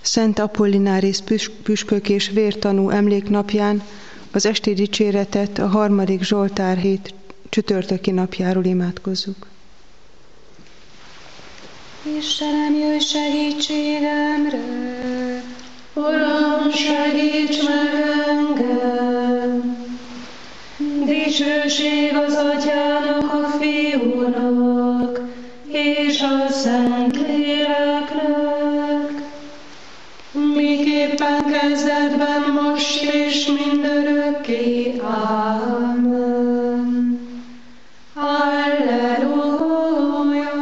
Szent Apollináris püspök és vértanú emléknapján az esti dicséretet a 3. Zsoltár hét csütörtöki napjáról imádkozzuk. Istenem, jöjj segítségemre! Uram, segíts meg engem! Dicsőség az Atyának, a Fiúnak, és a Szentléleknek, miképpen kezdetben, most és mindörökké. Ámen. Halleluja!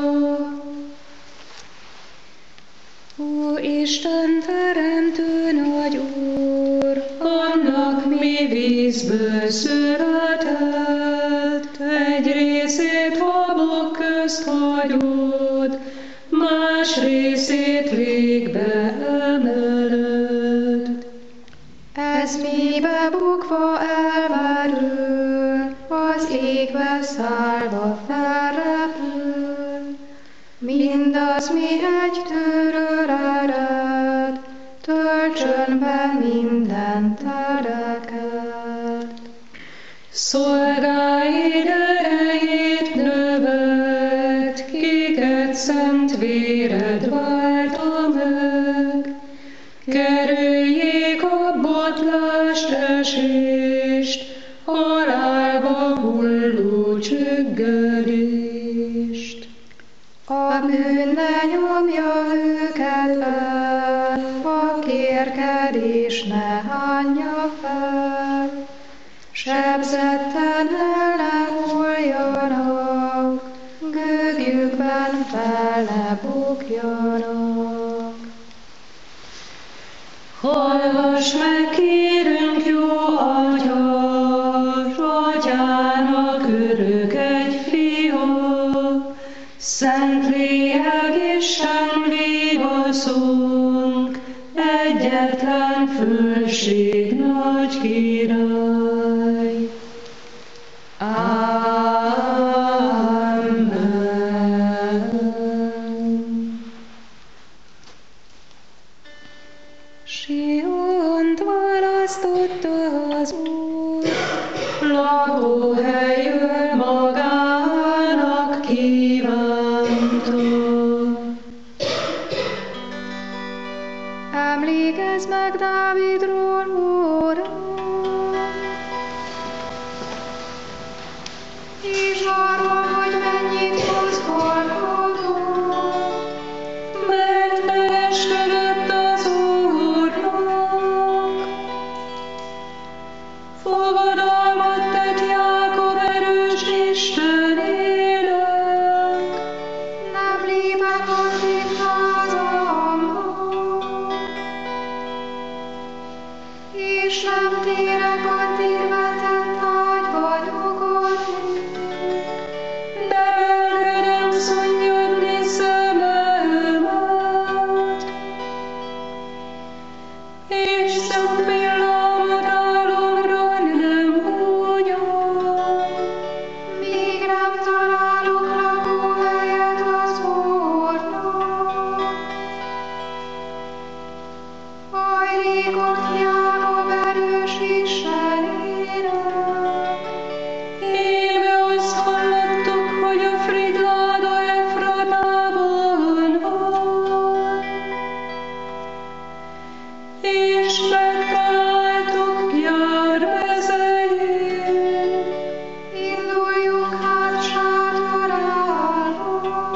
Ó Isten teremtő nagy Úr, annak mi vízből született, egy részét habok közt hagyod, más részét végbe emeled. Ez mélybe bukva elmerül, az égbe szállva felrepül. Mindaz, mi egy tőről ered, töltsön be minden tereket. Szolgáid erejét növed, kiket szent véred válta meg. Kerüljék a botlást, esést, halálba hulló csüggedést. A bűn ne nyomja őket el, a kérkedés ne hányja fel. Sebzetten el ne hulljanak, gőgjükben fel ne bukjanak. Hallgass meg, kérünk, jó Atya, Atyának örök egy fia, Szentlélek Isten vigaszunk, egyetlen fölség nagy király. Amen. Siont választotta az Úr, lakóhelyül magának kívánta. Emlékezz meg Dávidról, Uram, és arról, hogy mennyit mozgolkodott, mert beesküdött az Úrnak. Fogadalmat tett Jákob erős Istenének, nem lépek addig házamba, és nem térek addig vetett ágyba nyugodni, de elkedem szunnyadni szememet, és szempillanat álomra nem húgyom, míg nem találok lakóhelyet az Úrnak. Hajlékot Jákob erős Istenének. Íme azt hallottuk, hogy a Fridláda Efratában van, és megtaláltuk Jár mezején. Induljunk hát sátorába,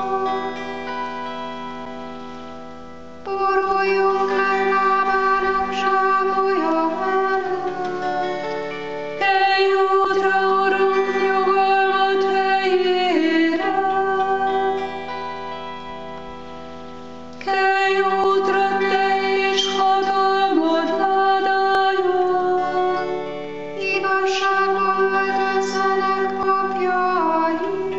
boruljunk le lábának zsámolja mellett. Kelj útra, Urunk, nyugalmat helyére! Kelj útra, te és hatalmad ládája! Igazságban öltözzenek papjaid,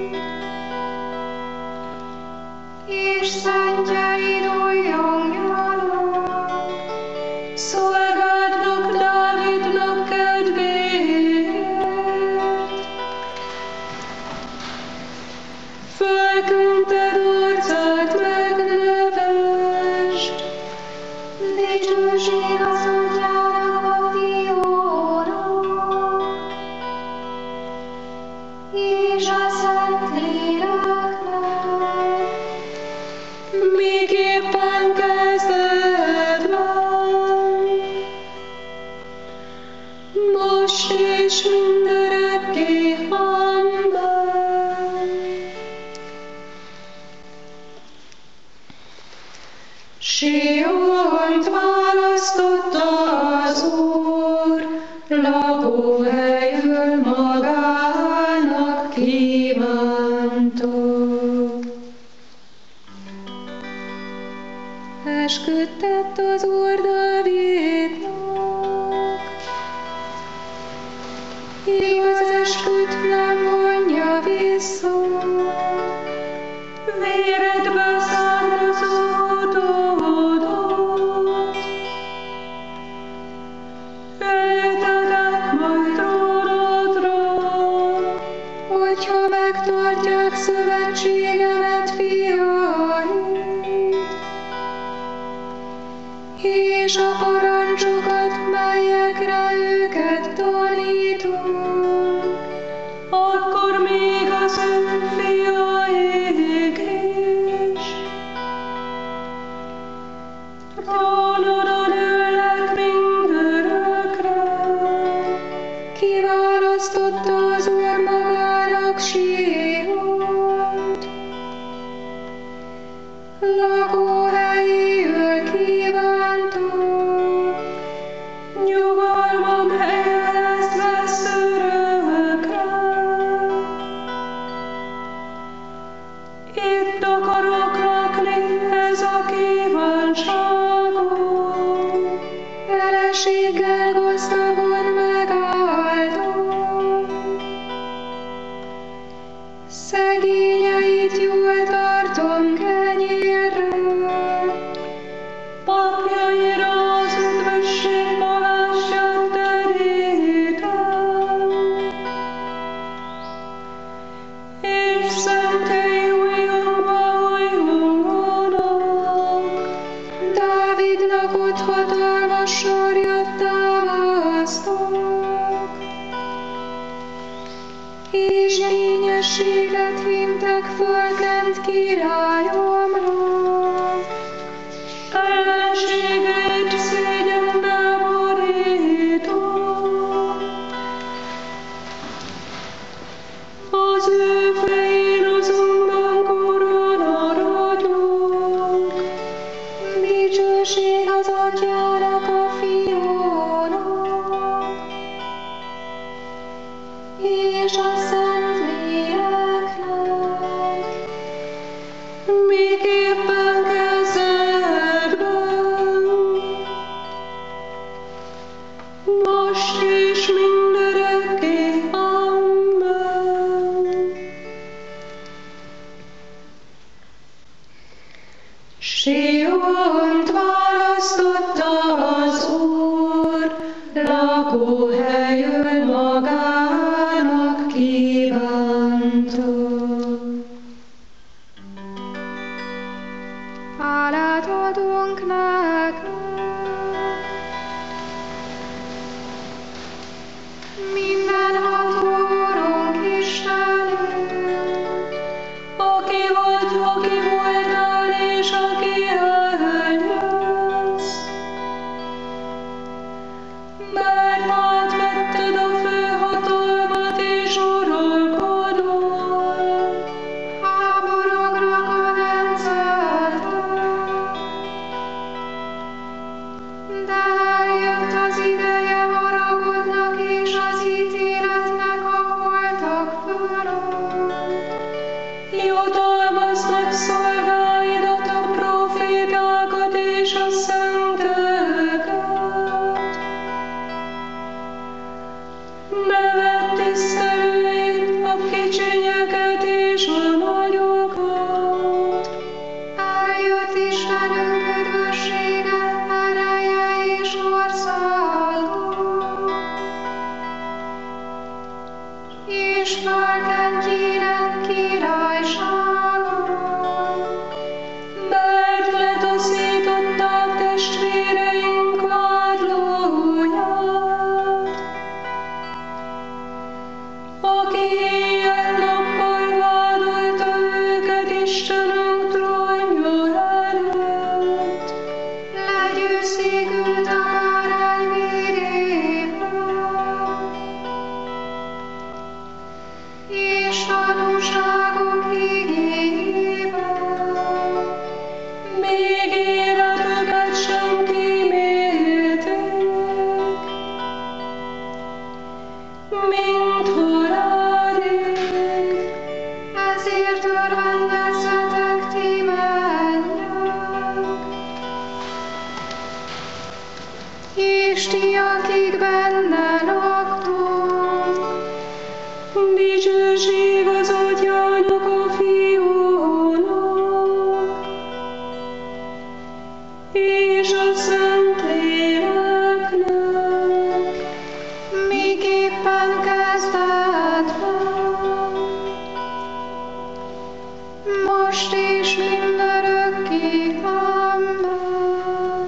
és szentjeid újjongjanak, szolgádnak Dávidnak kedvéért. Fölküldted arcát megnevesd, Siont választotta az Úr, lakóhelyül magának kívánta. Esküdtett az Úr Dávidnak, igaz esküt nem vonja vissza. Véredbe származódott, eltetek majd trónodra, hogyha megtartják szövetségemet, fiaim, és a parancsokat, melyekre őket tanítom, akkor még az ő fiaik is trónodon ülnek mindörökre. Kiválasztotta az Úr magának Siont, lakóhelyéül kívánta, nyugalmam helye lesz örökre. Itt akarok lakni, ez a kívánságom, feleséggel gazdagon megáldom, szegényeit jól tartom kenyérre, papjaira az üdvösség palásját terítem, és szentély ujjamba ujjongónak. Dávidnak ott hatalmas sarjat támasztok, és kényességet hintek fölkent királyomra. Ellenségeit szégyenbe borítom, az ő fején azonban korona ragyog. Dicsőség az Atyának, a Fiúnak, és a Szentléleknek, miképpen kezdetben, most és mindörökké. Amen. Siont választotta az Úr, lakóhelyül magának kívánta. Hálát adunk neked, mindenható Urunk Istenünk, aki voltál és aki eljössz. Mert átvetted a főhatalmat és uralkodol, háborúkra kadencelted. akik benne laktok. Dicsőség az Atyának, a Fiúnak, és a Szentléleknek, miképpen kezdetben, most és mindörökké. Amen.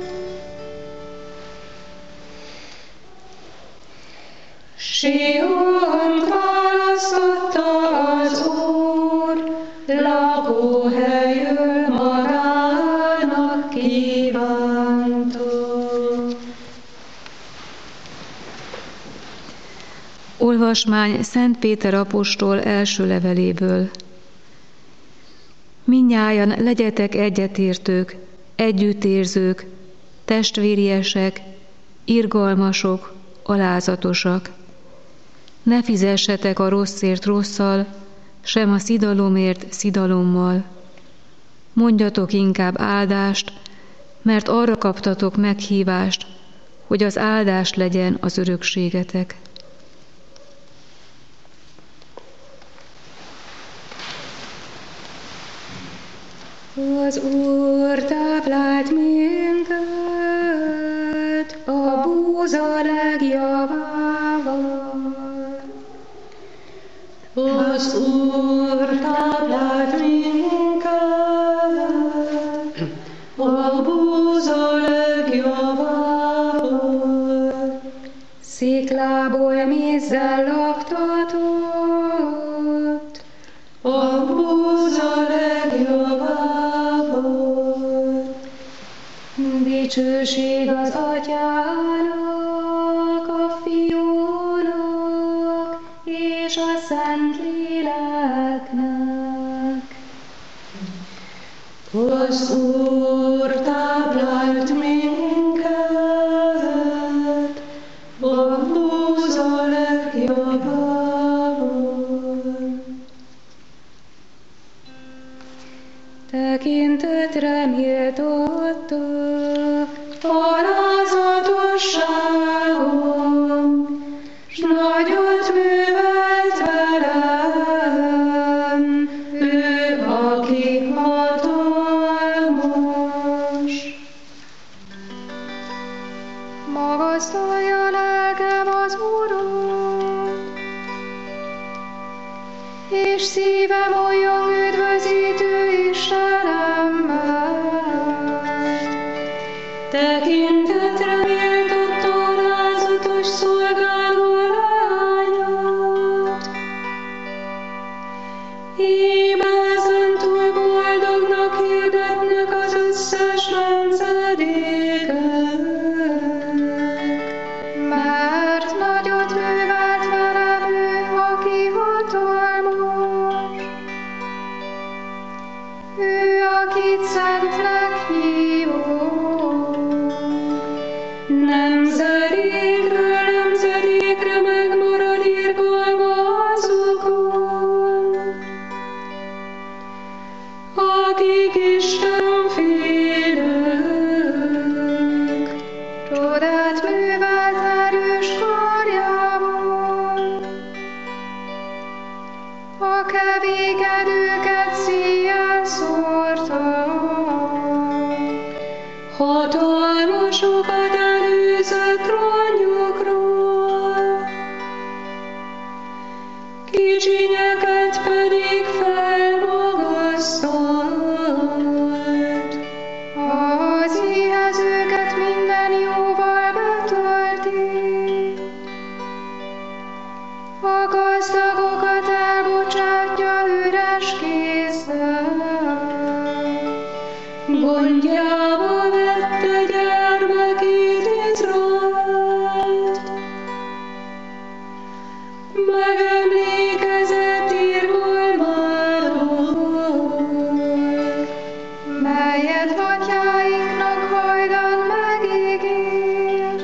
Siont választotta az Úr, lakóhelyül magának kívánta. Olvasmány Szent Péter apostol első leveléből. Mindnyájan legyetek egyetértők, együttérzők, testvériesek, irgalmasok, alázatosak. Ne fizessetek a rosszért rosszal, sem a szidalomért szidalommal. Mondjatok inkább áldást, mert arra kaptatok meghívást, hogy az áldás legyen az örökségetek. Az Úr táplált minket a búza legjavával. Az Úr táplált minket a búza legjavával. Sziklából mézzel laktatott a búza legjavával. Dicsőség az Atyának, a Fiúnak és a Szentléleknek. Az Úr táplált minket a búza legjavával. Tekintetre méltottak alázatosságom, s nagyot művelt velem, ő, aki hatalmas. Magasztalja lelkem az Urat, és szívem olyan üdvözítő Istenemmel. Tekintetre méltott alázatos szolgáló leányát. Íme ezentúl boldognak hirdetnek az összes nemzedékek, mert nagyot művelt velem ő, aki hatalmas. Ő, akit szentnek hívunk, nemzedékről nemzedékre megmarad irgalma azokon, akik Istenfélők. Csodát művelt erős karjával, a kevékedőket szíjjel szórta. Hatalmasokat előzött trónjukról, kicsinyeket pedig felmagasztalt. Az éhezőket minden jóval betölti, a gazdagokat elbocsátja üres kézzel. Gondjába vette gyermekét Izraelt, megemlékezett irgalmáról, melyet atyáinknak hajdan megígért,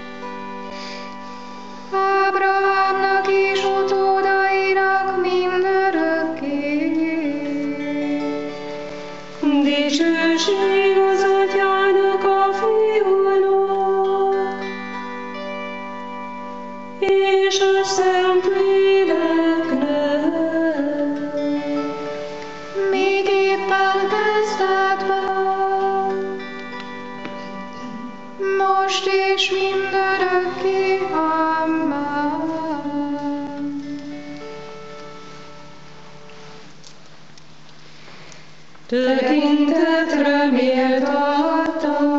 Ábrahámnak és utódainak mindörökké. Dicsőség az Atyának, a Fiúnak most és mindörökké. Amen. Tekintetre méltatta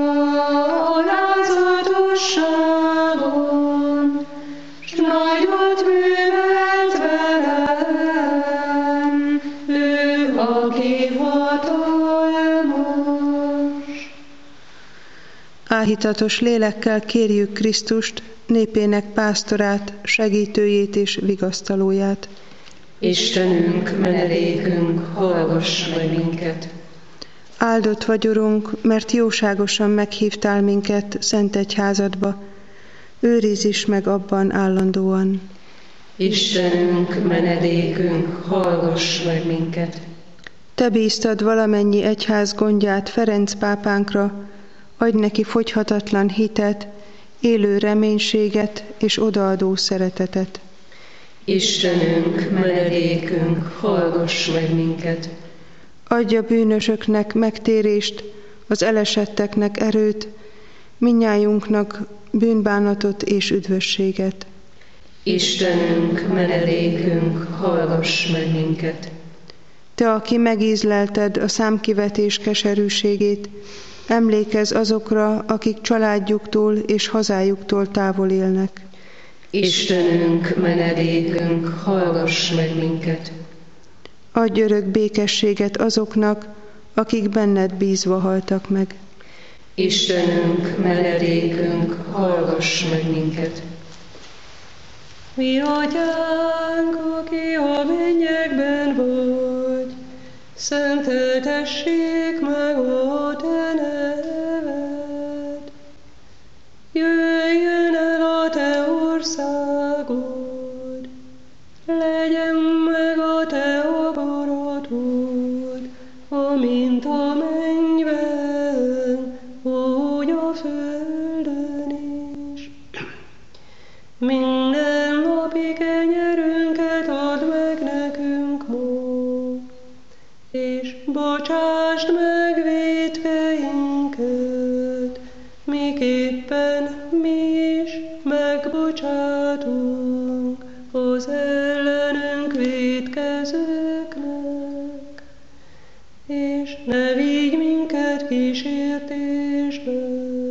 alázatosságon, s nagyot művelt velem, ő, aki hatalmas. Áhítatos lélekkel kérjük Krisztust, népének pásztorát, segítőjét és vigasztalóját. Istenünk, menedékünk, hallgass meg minket! Áldott vagy, Urunk, mert jóságosan meghívtál minket szent egyházadba. Őrizz is meg abban állandóan. Istenünk, menedékünk, hallgass meg minket! Te bíztad valamennyi egyház gondját Ferenc pápánkra, adj neki fogyhatatlan hitet, élő reménységet és odaadó szeretetet. Istenünk, menedékünk, hallgass meg minket! Adj a bűnösöknek megtérést, az elesetteknek erőt, mindnyájunknak bűnbánatot és üdvösséget. Istenünk, menedékünk, hallgass meg minket! Te, aki megízlelted a számkivetés keserűségét, emlékezz azokra, akik családjuktól és hazájuktól távol élnek. Istenünk, menedékünk, hallgass meg minket! Adj örök békességet azoknak, akik benned bízva haltak meg. Istenünk, menedékünk, hallgass meg minket! Mi atyánk, aki a mennyekben vagy, szenteltessék meg a te neved. Jöjjön el a te országod, legyen meg a te akaratod, amint a mennyben, úgy a földön is. Minden napi kenyerünket add meg nekünk ma, és bocsásd meg vétkeinket, miképpen mi is megbocsátunk az ellenünk vétkezőknek, és ne vigy minket kísértésbe,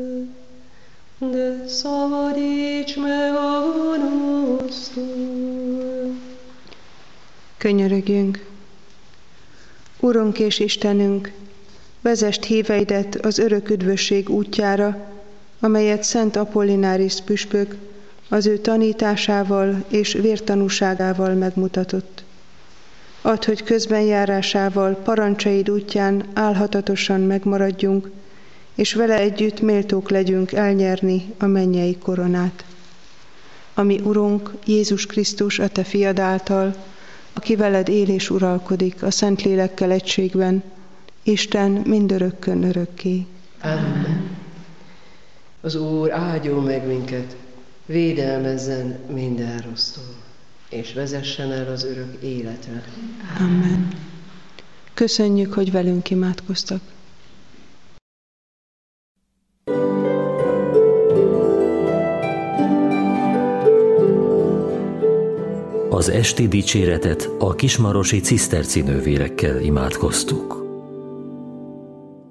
de szabadíts meg a gonosztól. Könyörögjünk! Urunk és Istenünk, vezesd híveidet az örök üdvösség útjára, amelyet Szent Apollináris püspök az ő tanításával és vértanúságával megmutatott. Add, hogy közbenjárásával parancsaid útján álhatatosan megmaradjunk, és vele együtt méltók legyünk elnyerni a mennyei koronát. Ami Urunk, Jézus Krisztus, a Te fiad által, aki veled él és uralkodik a Szentlélekkel egységben, Isten mindörökkön örökké. Amen. Az Úr áldjon meg minket, védelmezzen minden rossztól, és vezessen el az örök életre. Amen. Köszönjük, hogy velünk imádkoztak. Az esti dicséretet a kismarosi ciszterci nővérekkel imádkoztuk.